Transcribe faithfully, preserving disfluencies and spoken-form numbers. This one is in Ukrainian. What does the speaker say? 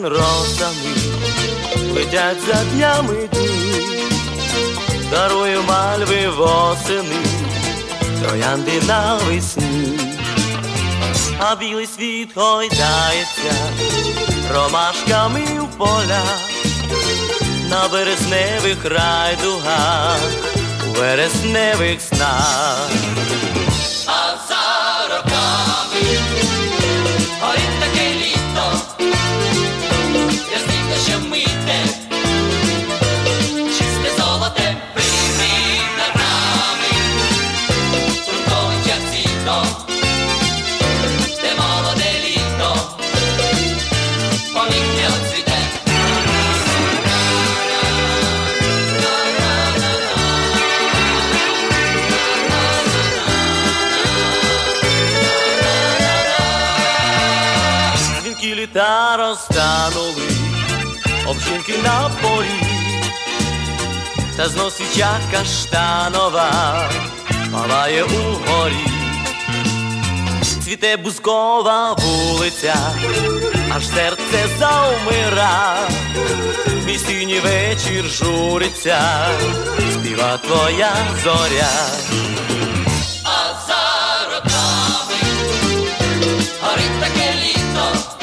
росами летять за днями дні, дарую мальви восени, троянди навесні. А білий світ гойдається ромашками в полях, на березневих райдугах, у вересневих снах. А за роками горить таке літо, ясний дощем мите, чисте золоте примрій над нами, грунтовим чарцітом, де молоде літо поміг не оцвіте. Дзвінки літа розтанули обжинки на полі, та знов свіча каштанова палає угорі. Цвіте бузкова вулиця, аж серце завмира, мій синій вечір журиться, співа твоя зоря. А за роками горить таке літо,